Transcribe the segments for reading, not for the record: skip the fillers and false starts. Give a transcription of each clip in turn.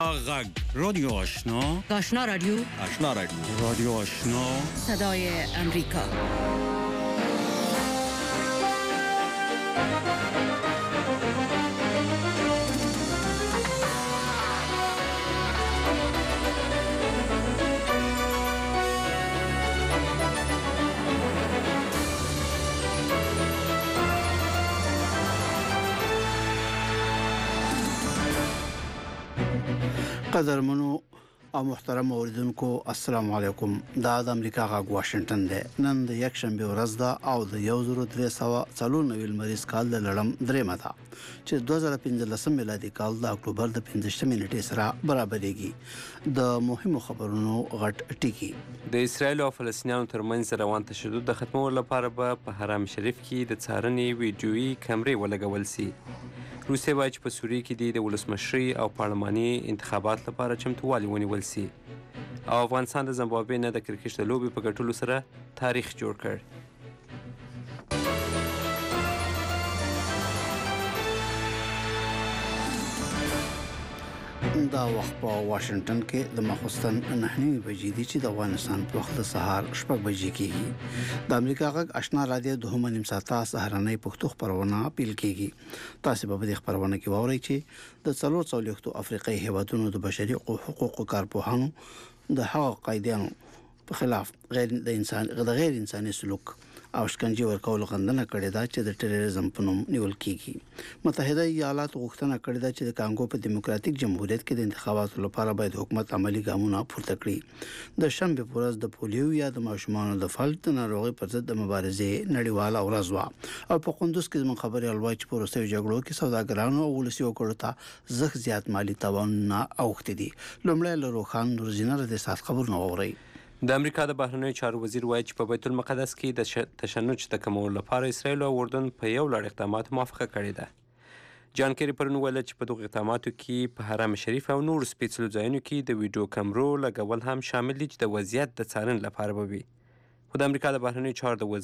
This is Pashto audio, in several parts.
غږ رادیو آشنا آشنا رادیو رادیو آشنا صدای امریکا. قدرمنو او محترم اوریدونکو السلام علیکم. دا د امریکا غږ واشنگټن دی. نن د یک شنبه ورځ ده او د 1394 مریض کال د لړم درېمه ده چې 2015 میلادي کال د اکتوبر د 15 نیټې سره برابرېږي. د مهمو خبرونو غټ ټکی. د اسرایل او فلسطینیانو ترمنځ روان تشدد د ختمولو لپاره به په حرم شریف کې د څارنې ویډیويي کیمرې ولګول شي. روسیه وایي چې په سوریه کې د ولسمشري او پارلماني انتخابات لپاره چمتووالی ونیول شي او افغانستان د زیمبابوې نه د کرکټ د لوبې په ګټلو سره تاریخ جوړ کړ. دا وخت په واشنگټن کې د ماخوستن 9:30 بجې دي چې د افغانستان په وخت سهار 6 بجې کېږي. د امریکا غږ آشنا رادیو 2 ساعته سهارنۍ پښتو خبرونه پیل کېږي. تاسو په دې خبرونه کې واورئ چې د 440 افریقایي هیوادونو د بشري حقوقو کارپوهانو د هغو قاعدانو په خلاف غیر انساني سلوک او شکنجه ورکول غندنه کړې ده چې د ټیرریزم په نوم نیول کیږي. متحده ایالات غوښتنه کړې ده چې د کانګو په دیموکراتیک جمهوریت کې د انتخاباتو لپاره باید حکومت عملی ګامونه پورته کړي. د شنبه په ورځ د پولیو یا د ماشومانو د فلج ناروغي پر ضد د مبارزې نړیواله ورځ وه او په قندوز کې زموږ خبري الوای چې په وروستیو جګړو کې سوداګرانو او ولسي وګړو ته زغ زیات مالی تاوانونه اوښتي دي. لومړی له روخان نورزینه د سات خبرونه واورئ. د امریکا د بهرنیو چارو وزیر وایي چې په بیت المقدس کې د تشنج د کمولو لپاره اسرائیل او اردن په یو لړ اقداماتو موافقه کړې ده. جان کیری پرون ویل چې په دغو اقداماتو کې په حرم شریف او نور سپیڅلو ځایونو کې د ویډیو کیمرو لګول هم شامل دي چې د وضعیت د څارنې لپاره به وي. خو د امریکا د بهرنیو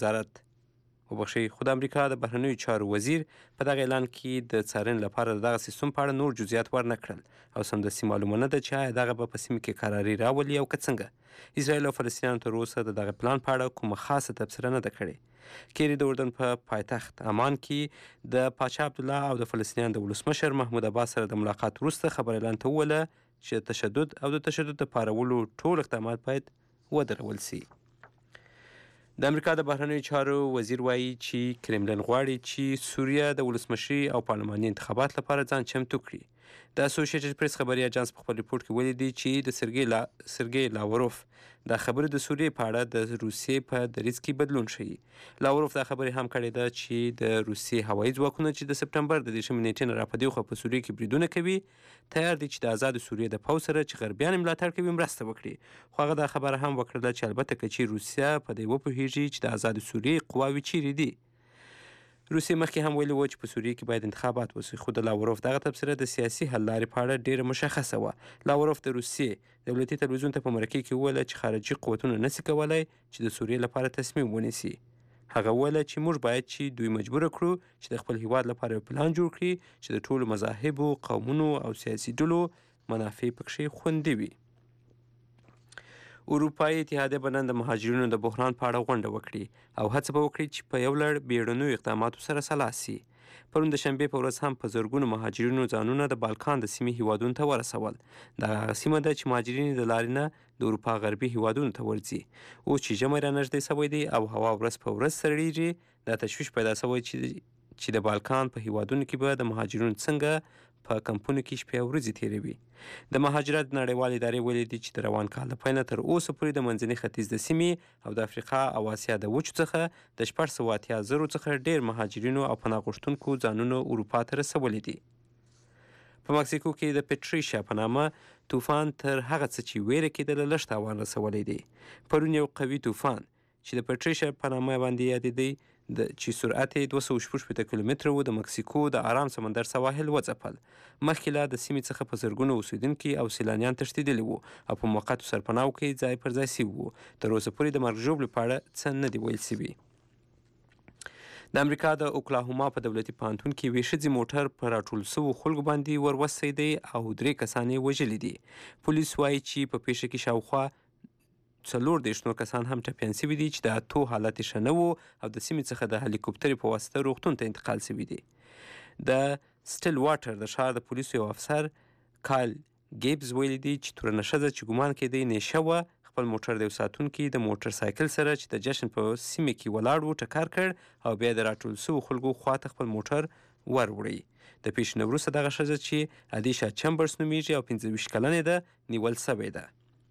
چارو وزیر په دغه اعلان کې د څارنې لپاره دغه سیستم په اړه نور جزئیات ورنه کړل او سمدستي معلومه نه ده چې آیا دغه به په سیمه کې قراري راولي او که څنګه. اسرائیل او فلسطینیانو تر اوسه د دغه پلان په اړه کومه خاصه تبصره نه ده کړې. کیری د اردن په پایتخت عمان کې د پاچا عبدالله او د فلسطینیانو د ولسمشر محمود عباس سره د ملاقات وروسته خبر اعلان ته وویله چې تشدد او د تشدد د پارولو ټول اقدامات باید ودرول شي. د امریکا د بهرنیو چارو وزیر وایي چې کرملن غواړي چې سوریه د ولسمشري او پارلماني انتخابات لپاره ځان چمتو کړي. د اسوسییټډ پریس خبري اژانس په خپل ریپورت کې ویلي دي چې د سرګي لاوروف دا خبرې د سوریې په اړه د روسیې په دریځ کې بدلون ښیي. لاوروف دا خبرې هم کړې ده چې د روسیې هوایي ځواکونه چې د سپټمبر د 10 نیټې نه راپدې خوا په سوریې کې بریدونه کوي تیار دي چې د آزاد سوریې د پوځ سره چې غربیان ملاتړ کوي مرسته وکړي. خو هغه دا خبره هم وکړه چې البته که چې روسیه په دې وپوهیږي چې د آزاد سوریې قواوې چیرې دي. روسیې مخکې هم ویلي و چې په سوریې کې باید انتخابات وشي خو د لاوروف دغه تبصره د سیاسي حل لارې په اړه ډیره مشخصه وه. لاوروف د روسیې دولتي تلویزیون ته په مرکې کې وویله چې خارجي قوتونه نشي کولای چې د سوریې لپاره تصمیم ونیسي. هغه وویله چې موږ باید چې دوی مجبور کړو چې د خپل هیواد لپاره یو پلان جوړ کړي چې د ټولو مذاهبو، قومونو او سیاسي ډلو منافع پکښې خوندي وي. اروپایي اتحادیه به نن د مهاجرینو د بحران په اړه غونډه وکړي او هڅه به وکړي چې په یو لړ بیړنیو اقداماتو سره سلا شي. پرون د شنبې په ورځ هم په زرګونو مهاجرینو ځانونه د بالکان د سیمې هیوادونو ته ورسول. دغه هغه سیمه ده چې مهاجرین د لارې نه د اروپا غربي هیوادونو ته ورځي. اوس چې ژمی رانږدې شوی دی او هوا ورځ په ورځ سړیږي دا تشویش پیدا شوی چې د بالکان په هیوادونو کې به د مهاجرینو څنګه په کمپونو کې شپې او ورځې تیروي. د مهاجرت نړیوالې ادارې ویلي دي چې د روان کال د پیل تر اوسه پورې د منځني ختیځ د سیمې او د افریقا او اسیا د وچو څخه د 480,000 څخه ډیر مهاجرینو او پناه غوښتونکو ځانونه اروپا ته رسولي دي. په مکسیکو کې د پټریشیا په نامه طوفان تر هغه څه چې ویره کېدله لږ تاوان رسولی دی. پرون یو قوي طوفان چې د پټریشیا په نامه باندې یادېدی چې سرعت یې 260 کیلومتره و د مکسیکو د آرام سمندر سواحل وځپل. مخکې لا د سیمې څخه په زرګونو اوسیدونکي او سیلانیان تښتېدلي وو او په موقتو سرپناهو کې ځای پر ځای سوي وو. تر اوسه پورې د مرګ ژوبلې په اړه څه نه دي ویل سوي. د امریکا د اوکلاهوما په دولتي پوهنتون کې یوې ښځې موټر په راټول سوو خلکو باندې ور وسیدی او 3 کسان یې وژلي دي. پولیس وایي چې په پیښه کې شاوخوا 40 نور کسان هم ټپیان شوي دي چې د 8 حالت یې ښه نه و او د سیمې څخه د هلیکوپترې په واسطه روغتون ته انتقال شوي دي. د سټیل واټر د ښار د پولیسو یو افسر کایل ګیبز ویلي دي چې تورنه ښځه چې ګمان کېدی نیشه وه خپل موټر د یو ساتونکي د موټر سایکل سره چې د جشن په سیمه کې ولاړ و ټکر کړ او بیا د راټول شوو خلکو خواته خپل موټر ور وړی. د پیښې نه وروسته دغه ښځه چې ادیشا چمبرز نومیږي او 25 کلنې ده نیول سوې ده.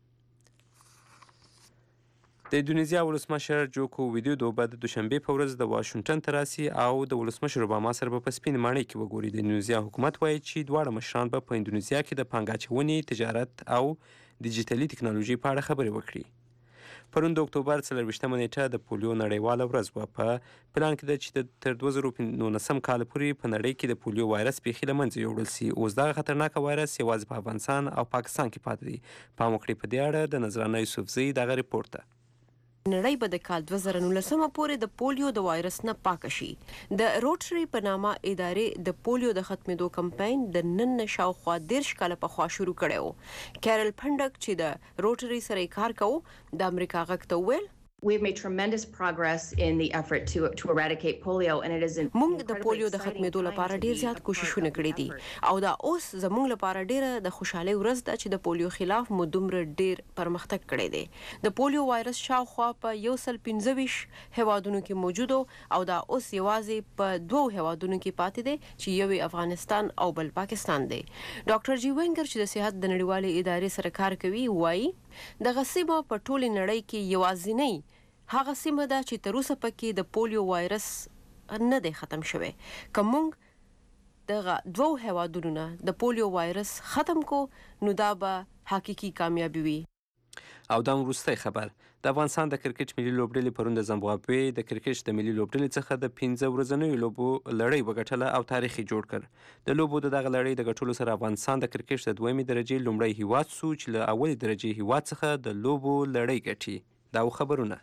د اندونیزیا ولسمشر جوکو ویدودو به د دوشنبې په ورځ د واشنګټن ته راسي او د ولسمشر اوباما سره به په سپین ماڼۍ کې وګوري. د اندونیزیا حکومت وایي چې دواړه مشران به په اندونیزیا کې د پانګه اچونې، تجارت او ډیجیټلي ټکنالوژي په اړه خبرې وکړي. پرون د اکتوبر 24مه نیټه د پولیو نړیواله ورځ وه. په پلان کې ده چې تر 2019 کال پورې په نړۍ کې د پولیو وایرس بیخي له منځه یوړل سي. اوس دغه خطرناکه وایرس یوازې په افغانستان او پاکستان کې پاتې دی. پام وکړئ په دې اړه د نذرانه یوسفزۍ دغه ریپورټ ته. نړۍ به د کال 2019 پورې د پولیو د وایرس نه پاک شي. د روټري په نامه ادارې د پولیو د ختمېدو کمپاین د نن شاوخوا 10 کاله پخوا شروع کړی و. کیرل پنډک چې د روټري سره کار کوي د امریکا غږ ته وویل We've made tremendous progress in the effort to eradicate polio and it is موږ د پولیو د ختمېدو لپاره ډیر زیات کوششونه کړي دي او دا اوس زموږ لپاره ډیره د خوشحالۍ ورځ ده چې د پولیو خلاف مو دومره ډیر پرمختګ کړی دی. د پولیو وایرس شاوخوا په 125 هیوادونو کې موجود او دا اوس یوازې په 2 هیوادونو کې پاتې دی چې یو افغانستان او بل پاکستان دی. ډاکټر جی وینګر چې د صحت د نړیوالې ادارې سره کار کوي وایي دغه سیمه په ټولې نړۍ کې یوازینۍ هغه سیمه ده چې تر اوسه پکې د پولیو وایرس نه دی ختم شوی. که موږ دغه 2 هیوادونو نه د پولیو وایرس ختم کو نو دا به حقیقي کامیابي وي. او دا وروستی خبر. د افغانستان د کرکټ ملي لوبډلې پرون د زمبابوې د کرکټ د ملي لوبډلې څخه د 15 ورځنیو لوبو لړۍ وګټله او تاریخ یې جوړ کړ. د لوبو د دغه لړۍ د ګټلو سره افغانستان د کرکټ د 2مې درجې لومړی هیواد سو چې له اولې درجې هیواد څخه د لوبو لړۍ ګټي. دا خبرونه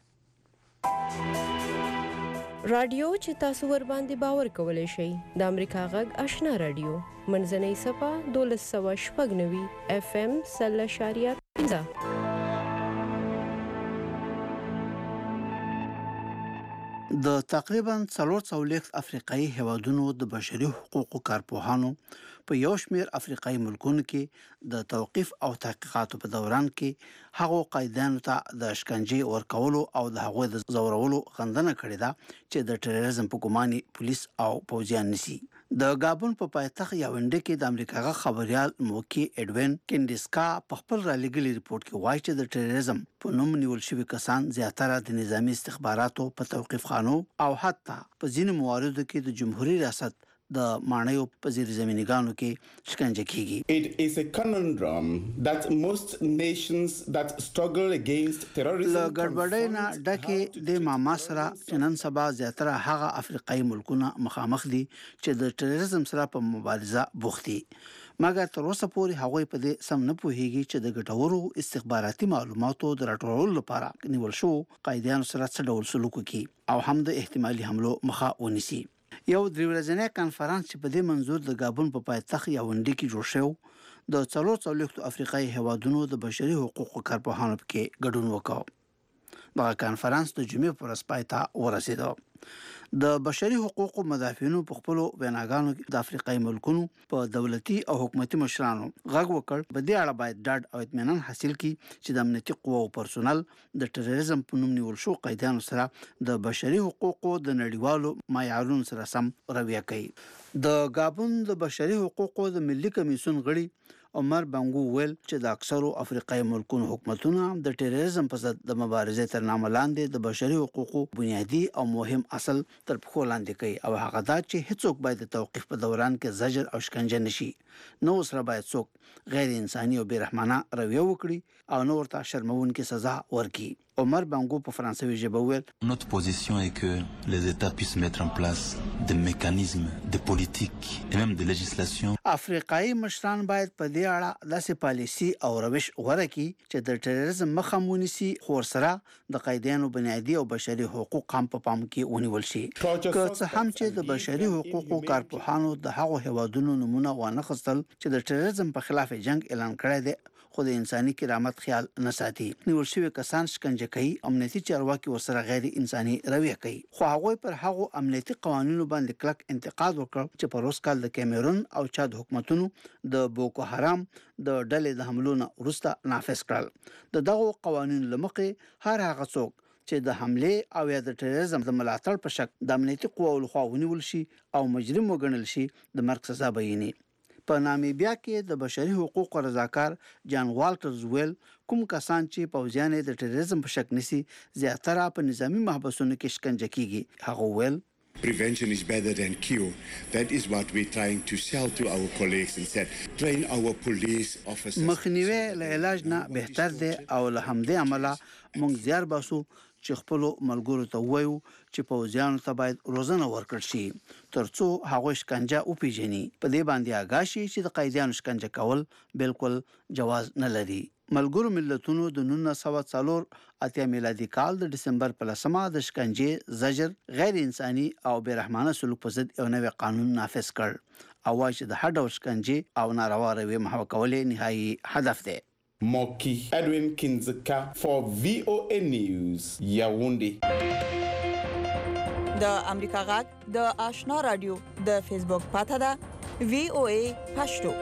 رادیو چې تاسو ور باندې باور کولای شئ د امریکا غږ آشنا رادیو منځنۍ صفه 1290 FM 0.5 د تقریبا 440 افریقایي هیوادونو د بشري حقوقو کارپوهانو په یو شمېر افریقایي ملکونو کې د توقیف او تحقیقاتو په دوران کې هغو قیدیانو ته د شکنجې ورکولو او د هغوی د زورولو غندنه کړې ده چې د ټیرریزم په ګمان پولیس او پوځیان نسی. د گابون په پایتخت یاونډه کې د امریکا غا خبريال موکی اډوین کینډیسکا په خپل را لګلي ریپورت کې وایي چې د ټیرریزم په نوم نیول شوی کسان زیاتره د نظامی استخباراتو په توقیف خانو او حتی په ځینو مواردو کې د جمهوریت ریاست د مانیو په زیر زمینګانو کې شکنجه کیږي. It is a conundrum that most nations that struggle against terrorism له ګډوډۍ نه ډکه د ماما سره نن سبا زیاتره هغه افریقایي ملکونه مخامخ دي چې د ټیرریزم سره په مبارزه بوخت دي. مګر تر اوسه پورې هغوی په دې سم نه پوهیږي چې د ګټورو استخباراتي معلوماتو د راټولولو لپاره نیول شو قیدیانو سره څه ډول سلوک کوي او هم د احتمالي حملو مخه ونیسي. یو 3 ورځنی کانفرنس چې په دې منظور د گابون په پایتخت یاونډه کې جوړ شو د 440 افریقایي هیوادونو د بشري حقوقو کارپوهانو کې ګډون وکاو. دا کانفرنس د جمعې پر ورځ پای ته ورسېد. د بشري حقوقو مدافعینو په خپل ویناګانو کې د افریقایي ملکونو په دولتي او حکومتي مشرانو غږ وکړ په دې اړه باید ډاډ او اطمینان حاصل کړي چې د امنیتي قواو پرسونل د ټیرریزم په نوم نیول شو قیدیانو سره د بشري حقوقو د نړیوالو معیارونو سره سم رویه کوي. د گابون د بشري حقوقو د ملي کمیسیون غړي عمر بانګو ویل چې د اکثرو افریقایي ملکونو حکومتونه د ټیرریزم په ضد د مبارزې تر نامه لاندې د بشري حقوقو بنیادی او مهم اصل تر پښو لاندې کوي او هغه دا چې هیڅوک باید د توقیف په دوران کې زجر او شکنجه نشي. نو سره باید څوک غیر انساني او بیرحمانه رویه وکړي او نو ورته شرمونکې سزا ورکړي. عمر بانګو په فرانسوي ژبه وویل Notre position est que les États puissent mettre en place des mécanismes, des politiques et même des législations. افریقایي مشران باید په دې اړه داسې پالیسي او روش غوره کړي چې د ټیرریزم مخه ونیسي خو سره د قاعدینو بنیادي او بشري حقوق هم په پام کې ونیول شي که څه هم چې د بشري حقوقو کارپوهانو د هغو هیوادونو نمونه ونه خستل چې د ټیرریزم په خلاف جنگ اعلان کړی دی خو د انساني کرامت خیال نه ساتي نیول شوی کسان شکنجه کوي امنیتي چارواکي ورسره غیر انساني رویه کوي خو هغه پر هغه امنیتي قوانینو باندې کلک انتقاد وکړ چې په روس کال د کیمرون او چاد حکومتونو د بوکو حرام د ډلې د حملو نه وروسته نافذ کړل دغه قوانینو لمخې هر هغه څوک چې د حمله او یا د ټیرریزم د ملاتړ په شک د امنیتي قواو لخوا ونیول شي او مجرم وګڼل شي د مرګ سزا بیني په نامیبیا کې د بشري حقوقو رضاکار جان والټرز ویل کوم کسان چې پوځیان د ټیرریزم په شک نسی زیاتره په نظامی محبسونو کې شکنجه کیږي هغه ویل Prevention is better than cure. That is what we're trying to sell to our colleagues and said, train our police officers. مخنیوي له علاج نه بهتر دی او له همدې عمله موږ زیار باسو چې خپل ملګرو ته وایو چې پوځیانو ته باید روزنه ورکړل شي ترڅو هغه شکنجه او پیژني په دې باندې آگاشي چې د قیدیانو شکنجه کول بالکل جواز نه لري ملګرو ملتونو د 1904 میلادي کال د دسمبر په 10 د شکنجه زجر غیر انساني او بیرحمانه سلوک په ضد یو نوی قانون نافذ کړ او چې د هر ډول شکنجه او ناروا رویه محو کولې نهایي هدف دی Moki Edwin Kinzeka for VOA News, Yaoundé. د امریکا غږ د آشنا رادیو د فیسبوک پاته ده VOA پښتو.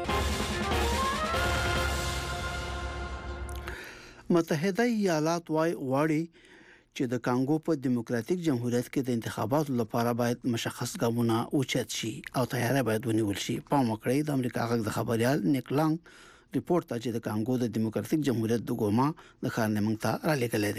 متحده ایالات غواړي چې د کانګو په دیموکراتیک جمهوریت کې د انتخاباتو لپاره باید مشخص ګامونه اوچت شي او تیاری باید ونیول شي په مکړې د امریکا غږ د خبريال نیک لانګ ریپورت ته چې د کانګو د دیموکراتیک جمهوریت د ګوما د خارنمنګ ته را لګلې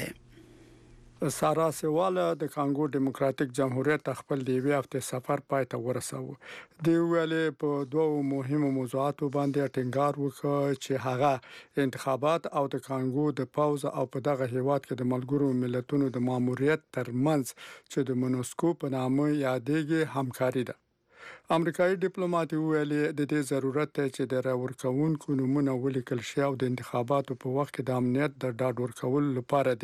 ده سارا سیواله د کانګو دیموکراتیک جمهوریت خپل دی وی هفته سفر پای ته ورساوه دی ویلې په دوه مهمو موضوعاتو باندې ټینګار وکړ چې هغه انتخابات او د کانګو د پاوز او په دغه هیواد کې د ملګرو ملتونو د ماموریت ترمنځ چې د مونسکو په نامه یادېږي همکاري ده امریکایي ډیپلوماټ ویلي د دې ضرورت ته چې د راورکوونکو نمونه ولیکل شي او د انتخاباتو په وخت کې د امنیت د ډاډ ورکول لپاره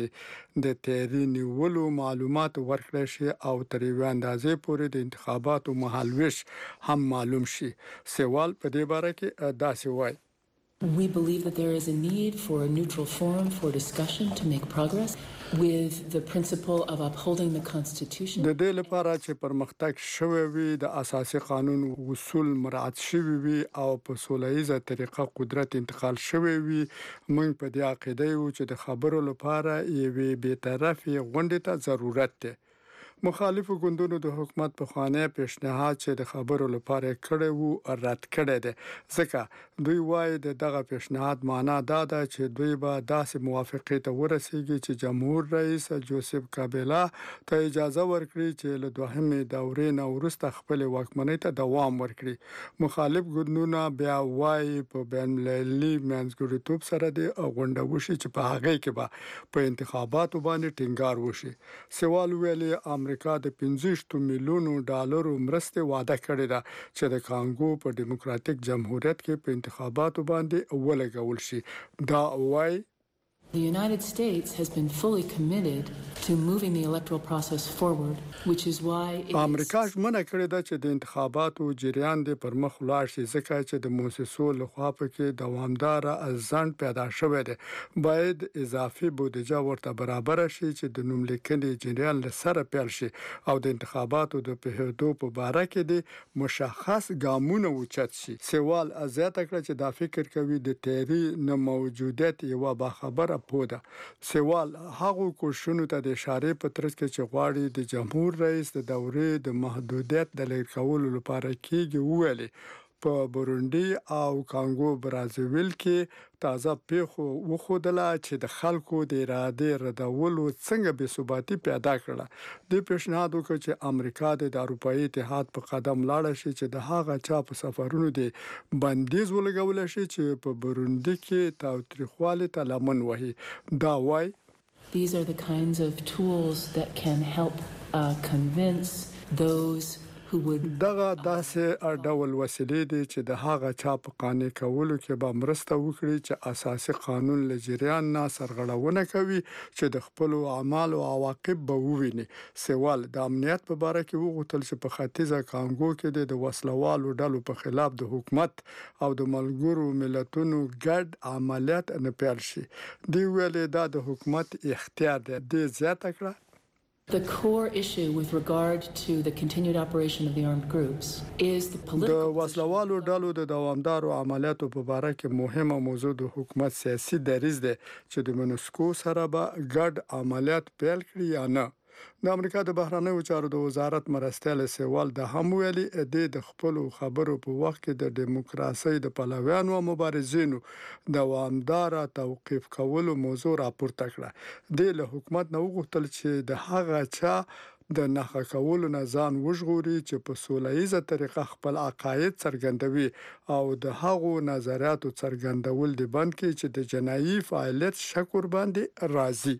د تیاری نیولو معلومات ورکړل شي او تر یو اندازې پورې د انتخاباتو مهالويش هم معلوم شي سوال په دې باره کې داسې وایي We believe that there is a need for a neutral forum for discussion to make progress with the principle of upholding the Constitution. د دې لپاره چې پرمختګ شوی وي د اساسي قانون اصول مراعات شوی وي او په سولهییزه طریقه قدرت انتقال شوی وي موږ په دې عقیده یو چې د خبرو لپاره یوې بی‌طرفي غونډې ته ضرورت دی مخالفو ګوندونو د حکومت په خانه پیشنهاد چې د خبرو لپاره کړي وو رد کړي دي ځکه دوی وايي دغه پیشنهاد معنا دا ده چې دوی به داسې موافقه ته ورسیږي چې جمهور رئیس جوزف کابیلا ته اجازه ورکړي چې له دوهمې دورې نه وروسته خپل واکمنۍ ته دوام ورکړي مخالف ګوندونه بیا وايي په بین المللي منځګړیتوب سره د غونډه وشي چې په هغه کې به په انتخاباتو باندې ټینګار وشي سوال ویلي امریکا د 15 میلیونو ډالرو مرسته وعده کړې ده چې د کانګو په دیموکراتیک جمهوریت کې په انتخاباتو باندې ولګول شي دا وایي The United States has been fully committed to moving the electoral process forward, which is why امریکا ژمنه کړې ده چې د انتخاباتو جریان د پرمخ لاړ شي ځکه چې د موسسو لخوا پکې دوامدار ځنډ پیدا شوی دی باید اضافي بودیجه ورته برابر شي چې د نوملیکنې جریان لسره پیل شي او د انتخاباتو د پیښېدو په اړه کې د مشخص ګامونه اوچت شي سوال ازاته کړ چې دا فکر کوي د تیری نه موجودیت یو باخبره پوده سوال هغه کوششونو ته د اشاره په ترڅ کې چې غواړي د جمهور رئیس د دورې د محدودیت د لږ کولو لپاره کېږي ویلي په بورونډي او کانګو برازیل کې تازه پیښو وخودله چې د خلکو د اراده ردولو څنګه بې ثباتی پیدا کړه د پیشنهاد وکړ چې امریکا د اروپאי اتحاد په قدم لاړ شي چې د هغه چا په سفرونو دی بندیز ولګول شي چې په بورونډي کې تاوتریخواله ته لمن وهي دا وایي These are the kinds of tools that can help convince those who would دغه داسې ډول وسیلې دي چې د هغه چا په قانع کولو کې به مرسته وکړي چې اساسي قانون له جریان نه سرغړونه کوي چې د خپل اعمالو عواقب به وویني. سوال د امنیت په اړه کې وغوښتل چې په ختیځه کانګو کې د وسلوالو ډلو په خلاف د حکومت او د ملګرو ملتونو ګډ عملیات نه پیل شي. دی ویلې دا د حکومت اختیار دی. د زیاته کړه The core issue with regard to the continued operation of the armed groups is the political د وسلوالو ډلو د دوامدارو عملیاتو په اړه کې مهمه موضوع د حکومت سیاسي دریځ دی چې د منسکو سره به ګډ عملیات پیل کړي یا نه. د امریکا د بهرنیو چارو د وزارت مرستیال سیوال د هم ویلي د خپل خبرو په وخت کې د دیموکراسي د پلویانو او مبارزینو دوامدار توقيف کولو موضوع راپورته کړه. د له حکومت نو غوښتل چې د هغه چا د نخښه کولو نه ځان وژغوري چې په سولهییزه طریقه خپل عقاید څرګندوي او د هغو نظریاتو څرګندول د بند کې چې د جنایي فعالیت شکر باندې راځي.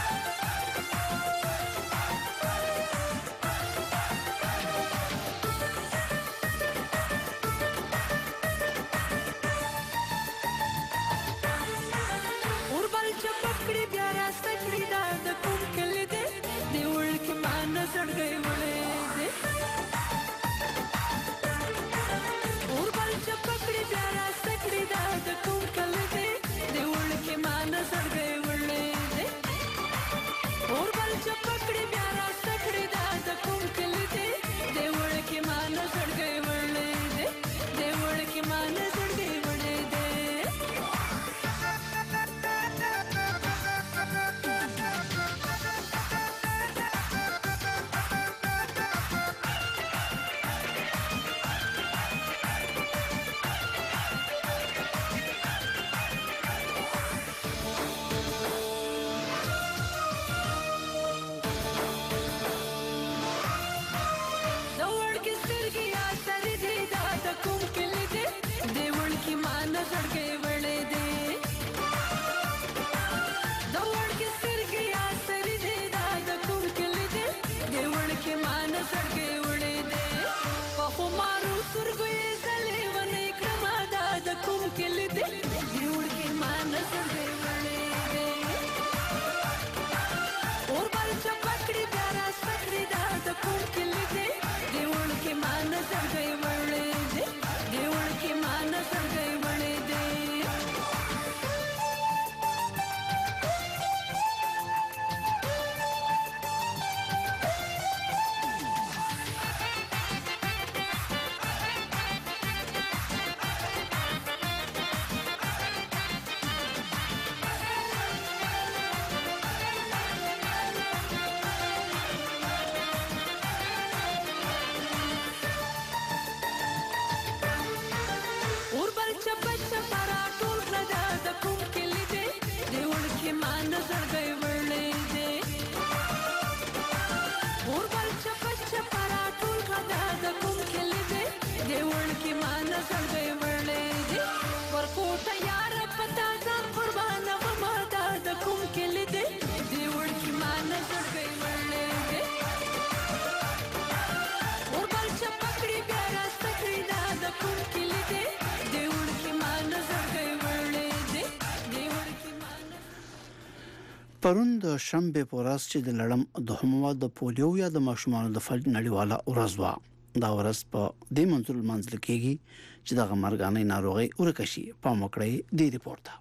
پرون د شنبه په ورځ چې د لړم دوهمه د پولیو یا د ماشومانو د فلج نړیواله ورځ وا دا ورځ په دې منځل منځل کېږي چې د غمرګانې ناروغي ورکشي په مکړې دی ریپورت.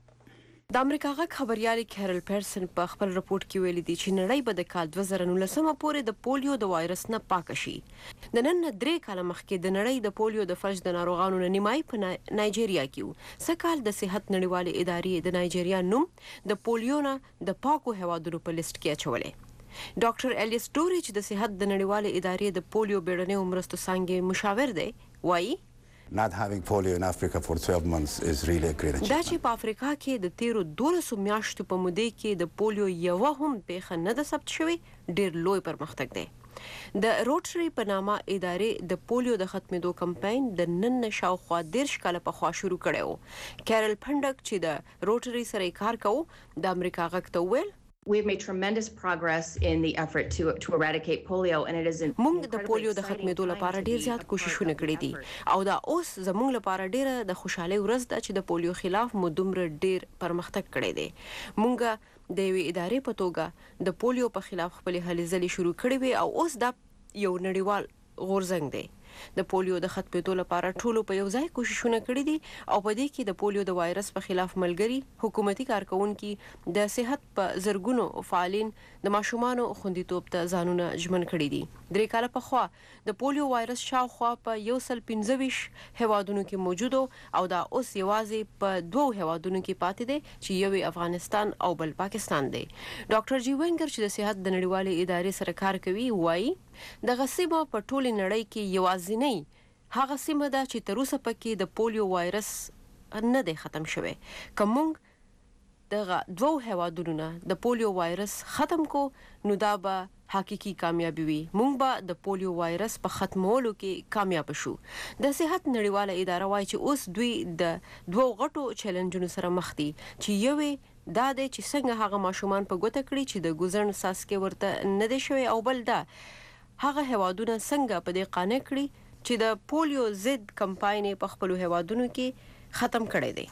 د امریکا غږ خبريال کیرل پیرسن په خپل رپورت کې ویلي دي چې نړۍ به د کال 2019 پورې د پولیو د وایرس نه پاک شي. د نن 3 کال مخکې د نړۍ د پولیو د فلج د ناروغانو نه نیمای په نایجیریا کې سکهال د صحت نړیوالې ادارې د نایجیریا نوم د پولیو نه د پاکو هوادونو په لیست کې اچولې. ډاکټر الیس ډوري چې د صحت د نړیوالې ادارې د پولیو بیړنۍ مرستو څنګه مشاور دی وایي Not having polio in Africa for 12 months is really a great achievement. دا چې په افریقا کې د 13 میاشتو په موده کې د پولیو یو هم پیښه نه ده ثبت شوې ډېر لوی پرمختګ دی. د روټري په نامه ادارې د پولیو د ختمېدو کمپاین د نن شاوخوا 10 کال په خوا شروع کړو. کیرل پندک چې د روټري سره کار کوي د امریکا غږ ته ویل We've made tremendous progress in the effort to eradicate polio, and it is موږ د پولیو د ختمېدو لپاره ډیر زیات کوششونه کړي دي او دا اوس زموږ لپاره ډیره د خوشحالۍ ورځ ده چې د پولیو خلاف مو دومره ډیر پرمختګ کړی دی. موږ د یوې ادارې په توګه د پولیو په خلاف خپل هلې ځلې شروع کړې وي او اوس دا یو نړیوال غورځنګ دی. د پولیو د ختمېدو لپاره ټولو په یو ځای کوششونه کړي دي او په دې کې د پولیو د وایرس په خلاف ملګري حکومتي کارکونکي د صحت په زرګونو فعالین د ماشومانو خوندیتوب ته ځانونه ژمن کړي دي. 3 کاله پخوا د پولیو وایرس شاوخوا په 125 هیوادونو کې موجود او دا اوس یوازې په 2 هیوادونو کې پاتې دي چې یو افغانستان او بل پاکستان دی. ډاکټر جی وینګر چې د صحت د نړیوالې ادارې سره کار کوي وایي د غصیبه په ټولې نړۍ کې یوازینی هغه سیمه ده چې تر اوسه پکې د پولیو وایرس نه دی ختم شوی. که موږ دغه 2 هیوادونو نه د پولیو وایرس ختم کو نو دا به حقيقي کامیابی وي. موږ به د پولیو وایرس په ختمولو کې کامیاب شو. د صحت نړیواله اداره وايي چې اوس دوی د 2 غټو چیلنجونو سره مخ دي چې یوې دا دی چې څنګه هغه ماشومان په ګوته کړي چې د ګوزن ساسکي ورته نه دی شوی او بل دا هغه هیوادونه څنګه په دې قانع کړي چې د پولیو ضد کمپاین په خپل هیوادونو کې ختم کړي دي.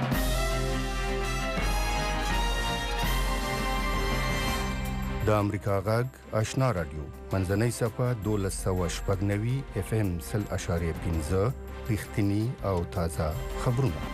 د امریکا غږ آشنا رادیو منځنۍ صفه 1290 FM 0.15 رښتینی او تازه خبرونه.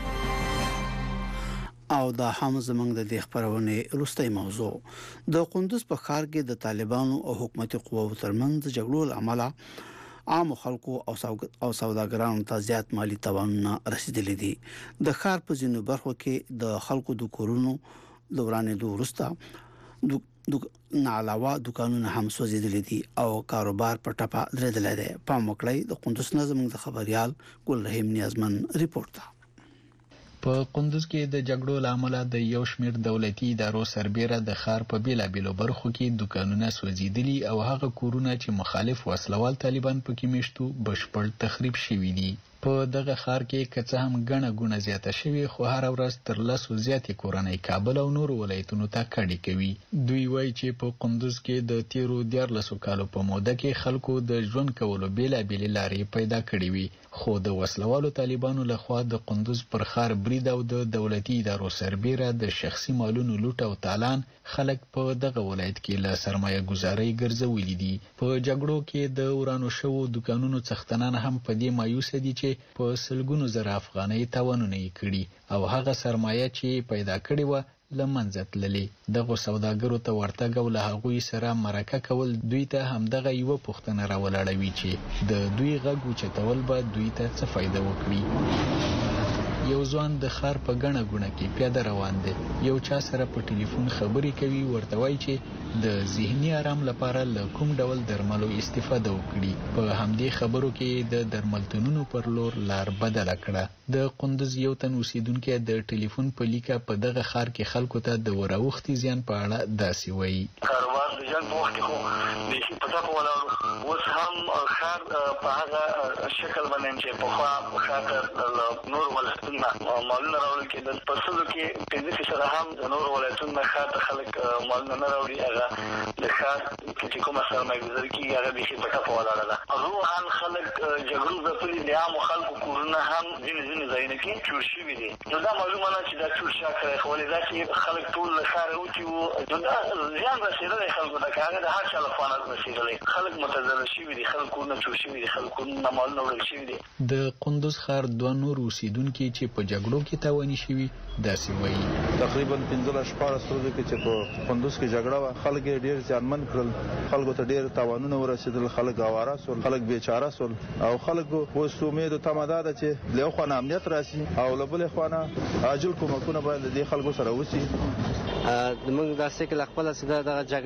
او دا هم زمنګ د دې خبرونه وروستۍ موضوع د قندوز په ښار کې د طالبانو او حکومتي قواو ترمنځ جګړو لامل عام خلکو او سوداګرانو ته زیات مالی تاوانونه رسیدلي دي. د ښار په ځینو برخو کې د خلکو د کورونو دورانې وروسته د علاوه دکانونه هم سوځیدلي دي او کاروبار په ټپه درېدلی دی. پام وکړئ د قندوز نظم د خبريال ګل رحیم نیازمن ریپورت. په قندوز کې د جګړو لامل د یو شمېر دولتي ادارو سربېره د ښار په بیلابیلو برخو کې دکانونه سوځیدلي او هغه کورونه چې مخالف وسلوال طالبان پکې میشتو بشپړ تخریب شوي دي. په دغه ښار کې که څه هم ګڼه ګوڼه زیاته شوې خو هر ورځ تر 10 زیاتې کورنۍ کابل او نورو ولایتونو ته کډې کوي. دوی وایي چې په قندوز کې د تیرو 14 کالو په موده کې خلکو د ژوند کولو بیلابیلې لارې پیدا کړې وي خو د وسلوالو طالبانو لخوا د قندوز پر ښار برید او د دولتي ادارو سربېره د شخصي مالونو لوټ او تالان خلک په دغه ولایت کې له سرمایه ګزارۍ ګرځولي دي. په جګړو کې د ورانو شوو دکانونو څښتنان هم په دې مایوسه دي چې په سلګونو زره افغانۍ تاوانونه یې کړي او هغه سرمایه چې پیدا کړې وه له منځه تللې. دغو سوداګرو ته ورتګ او له هغوی سره مرکه کول دوی ته همدغه یوه پوښتنه راولاړوي چې د دوی غږ اوچتول به دوی ته څه فایده وکړي. یو ځوان د ښار په ګڼه ګوڼه کې پیاده روان دی. یو چا سره په ټلیفون خبرې کوي ورته وایي چې د ذهني آرام لپاره له کوم ډول درملو استفاده وکړي. په همدې خبرو کې د درملتونونو پر لور لار بدله کړه. د قندوز یو تن اوسیدونکی د ټلیفون په لیکه په دغه ښار کې خلکو ته د وراوښتي زیان په اړه داسې وایي. کاروبار د جنګ په وخت کې خو بیخي په ټپه ولاړ اوس هم ښار په هغه شکل باندې چې پخوا ښار ته نور ولایتونه مالونه راوړل کېدل په سلو کې 15% هم د نور ولایتونو نه ښار ته خلک مالونه نه راوړي. هغه د ښار چې کومه سرمایه ګزاري کېږي هغه بیخي په ټپه ولاړه ده. روحاً خلک جګړو ځپلي د عامو خلکو کورونه هم ځینې ځایونه کې چور شوي دي. نو دا معلومه نه چې دا چور چا کړی خو ولې دا چې خلک ټول له ښاره وتي وو نو دا زیان رسېدلی خلکو ته که هغه د هر چا لخوا نه رسېدلی. خلک متضرر شوي دي، خلک کورونه چور شوي دي، خلک کورونه مالونه وړل شوي دي. د قندوز ښار 2 نور اوسیدونکي چې په جګړو کې تاواني شوي داسې وایي. تقریبا 15-14 ورځې کې چې په قندوز کې جګړه وه خلک یې ډېر زیانمن کړل. خلکو ته ډېر تاوانونه ورسېدل، خلک اواره سول، خلک بیچاره سول او خلکو اوس امید او تمه دا ده چې له یو خوا نه امنیت راسي او له بلې خوا نه عاجل کومکونه باید د دې خلکو سره وشي. موږ داسې کې له خپله دغه جګړې کې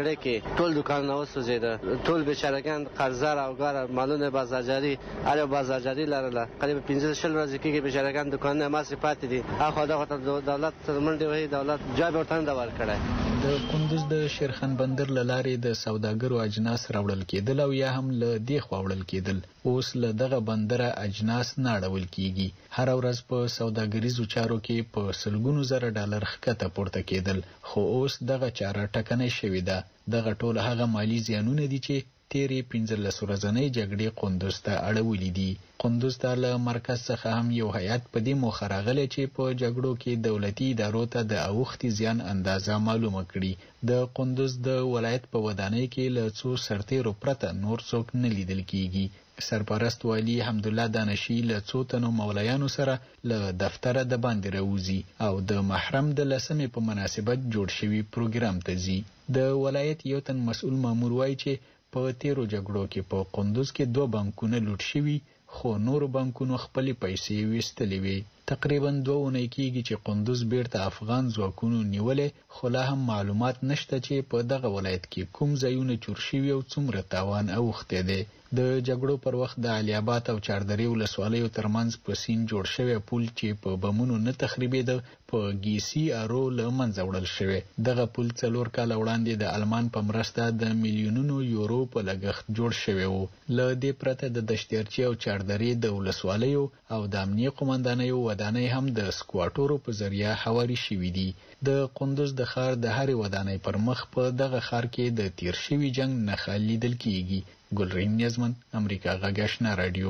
ټول دکانونه وسوځېده، ټول بیچارهګان قرضدار او ګار مالونه بازارجاري اړ بازارجاري لرله. قریب 15 ورځې کېږي بیچارهګان دکانونه ماسې پاتې دي. اخو دغه دولت منډې وهي، دولت جواب ورته نه ور کړی. د کندوز د شیرخان بندر لارې د سوداګرو اجناس راوړل کېدل او یا هم له دې خوا وړل کېدل. اوس له دغه بندره اجناس نه اړول کېږي. هر ورځ په سوداګریزو چارو کې په سلګونو زره ډالر ښکته پورته کېدل، خو اوس دغه چاره ټکنۍ شوې ده. دغه ټول هغه مالی زیانونه دي چې تیرې 15 ورځنۍ جګړې قندوز ته اړولې دي. قندوز ته له مرکز څخه هم یو هیات په دې موخه راغلی چې په جګړو کې دولتي ادارو ته د اوښتي زیان اندازه معلومه کړي. د قندوز د ولایت په ودانۍ کې له څو سرتیرو پرته نور څوک نه لیدل کیږي. سرپرست والی حمدالله دانشي له څو تنو مولایانو سره له دفتره د باندې راوځي او د محرم د 10مې په مناسبت جوړ شوي پروګرام ته ځي. د ولایت یو تن مسؤل مامور وایي چې په تیرو جګړو کې په قندوز کې 2 بانکونه لوټ شوي، خو نور بانکونو خپلې پیسې ویستلې وي. تقریبا 2 اونۍ کېږي چې قندوز بیرته افغان ځواکونو نیولې، خو لا هم معلومات نشته چې په دغه ولایت کې کوم ځایونه چور شوي او څومره تاوان اوښتی دی. د جګړو پر وخت د علي آباد او چاردرې ولسوالیو ترمنځ په سیند جوړ شوی پل چې په بمونو نه تخریبېده، په ګیسي ارو له منځه وړل شوی. دغه پل 4 کاله وړاندې د آلمان په مرسته د میلیونونو یورو په لګښت جوړ شوی و. له دې پرته د دشتیارچي او چاردرې د ولسوالیو او د امنیه قومندانیو ودانۍ هم د سکواټورو په ذریعه هواري شوي دي. د قندوز د ښار د هرې ودانۍ پر مخ په دغه ښار کې د تیر شوي جنگ نښه لیدل کیږي. ګلرین نیازمن، امریکا غږ آشنا رادیو.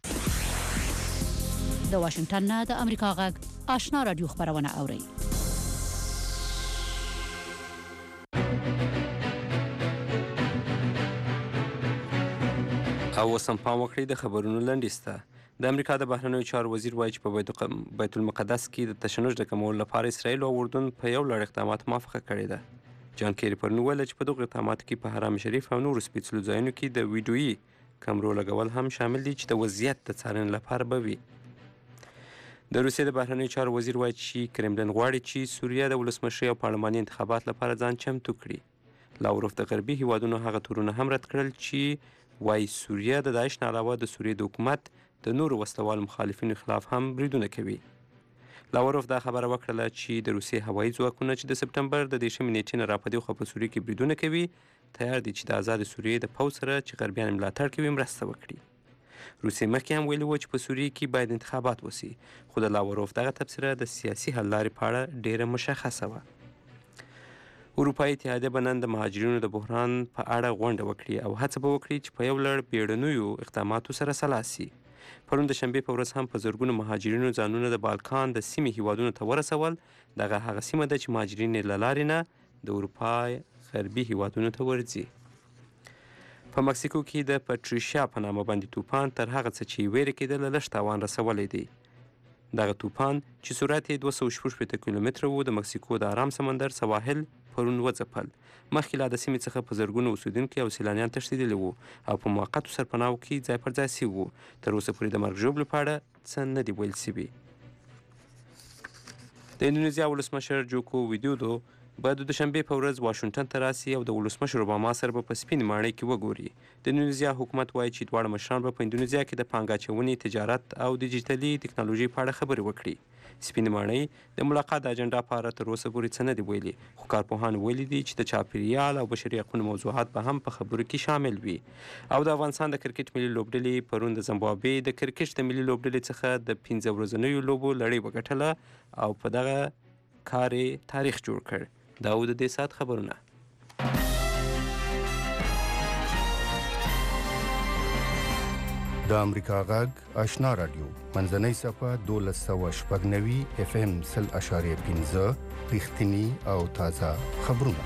د واشنگټن نه د امریکا غږ آشنا رادیو خبرونه اوري. او سم پام وکړئ د خبرونو لنډیسته. د امریکا د بهرنیو چارو وزیر وایي چې په بیت المقدس کې د تشنج د کمولو لپاره اسرائیل او اردن په یو لړ اقدامات موافقه کړې ده. جان کیری پرون وویل چې په دغو اقداماتو کې په حرم شریف او نورو سپېڅلو ځایونو کې د ویډیویي کمرو لګول هم شامل دي چې د وضعیت د څارنې لپاره به وي. د روسیې د بهرنیو چارو وزیر وایي چې کرملن غواړي چې سوریه د ولسمشرۍ او پارلماني انتخابات لپاره ځان چمتو کړي. لاوروف د غربي هیوادونو هغه تورونه هم رد کړل چې وایي سوریه د داعش نه علاوه د سوریې د حکومت د نورو وسلوال مخالفینو خلاف هم بریدونه کوي. لاوروف دا خبره وکړله چې د روسیې هوایي ځواکونه چې د سپټمبر د 10 نیټې نه راپدې خوا په سوریې کې بریدونه کوي تیار دي چې د آزاد سوریې د پوځ سره چې غربیان ملاتړ کوي مرسته وکړي. روسیې مخکې هم ویلي و چې په سوریې کې باید انتخابات وسي، خو د لاوروف دغه تبصره د سیاسي حل لارې په اړه ډیره مشخصه وه. اروپایي اتحادیه به نن د مهاجرینو د بحران په اړه غونډه وکړي او هڅه به وکړي چې په یو لړ بیړنیو اقداماتو سره سلا سي. پرون د شنبې په ورځ هم په زرګونو مهاجرینو ځانونه د بالکان د سیمې هیوادونو ته ورسول. دغه هغه سیمه ده چې مهاجرین یې له لارې نه د اروپا غربي هیوادونو ته ورځي. په مکسیکو کې د پټریشیا په نامه باندې طوفان تر هغه څه چې ویرې کېدله لږ تاوان رسولی دی. دغه طوفان چې سرعت یې 216 کیلومتره و د مکسیکو د آرام سمندر سواحل پرون وځپل. مخکې لا د سیمې څخه په زرګونو اوسېدونکي او سیلانیان تښتېدلي وو او په موقتو سرپناهو کې ځای پر ځای سوي وو. تر اوسه پورې د مرګ ژوبلو په اړه څه نه دي ویل سوي. د اندونیزیا ولسمشر جوکو ویدودو به د دوشنبې په ورځ واشنګټن ته راسي او د ولسمشر اوباما سره به په سپینې ماڼۍ کې وګوري. د اندونیزیا حکومت وایي چې دواړه مشران به په اندونیزیا کې د پانګه اچونې، تجارت او ډیجیټلي ټکنالوژۍ په اړه خبرې وکړي. سپینې ماڼۍ د ملاقات د اجنډا په اړه تر اوسه پورې څه نه دي ویلي، خو کارپوهان ویلي دي چې د چاپیریال او بشري حقونو موضوعات به هم په خبرو کې شامل وي. او د افغانستان د کرکټ ملي لوبډلې پرون د زمبابوې د کرکټ د ملي لوبډلې څخه د 15 ورځنیو لوبو لړۍ وګټله او په دغه کار تاریخ جوړ کړ. دا و د دې ساعت خبرونه. د امریکا غږ آشنا رادیو منځنۍ صفحه 1290 FM 0.5 رښتینی او تازه خبرونه.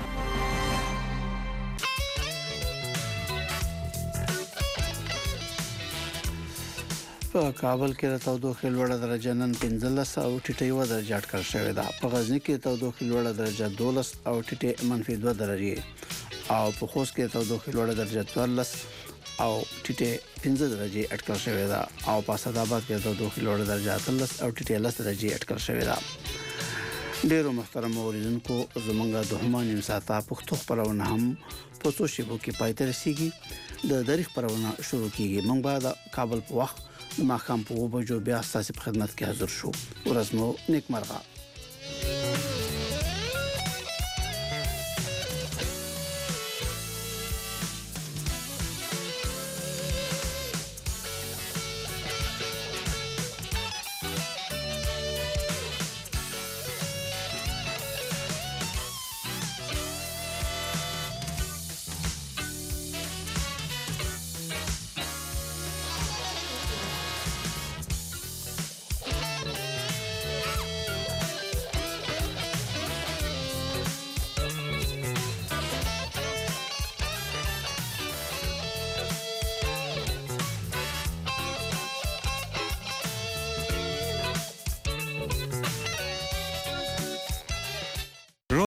په کابل کې د تودوخې لوړه درجه نن 15 او ټیټه 1 درجه اټکل شوې ده. په غزنی کې تودوخې لوړه درجه 12 او ټیټه -2 درجه او په خوست کې تودوخې لوړه درجه 14 او ټیټه 15 درجه اټکل شوې ده او په اسداباد کې تودوخې لوړه درجه 13 او ټیټه 10 درجه اټکل شوې ده. ډیرو محترم اوریدونکو زمونږه د همانیم ساته پښتو خبرونه هم په څو شیبو کې پای ته رسیږي د دریخ خبرونه شروع کیږي موږ به د کابل په وخت د ماښام په 2 بجو بیا ستاسو په خدمت کې حاضر شو ورځ مو نیکمرغه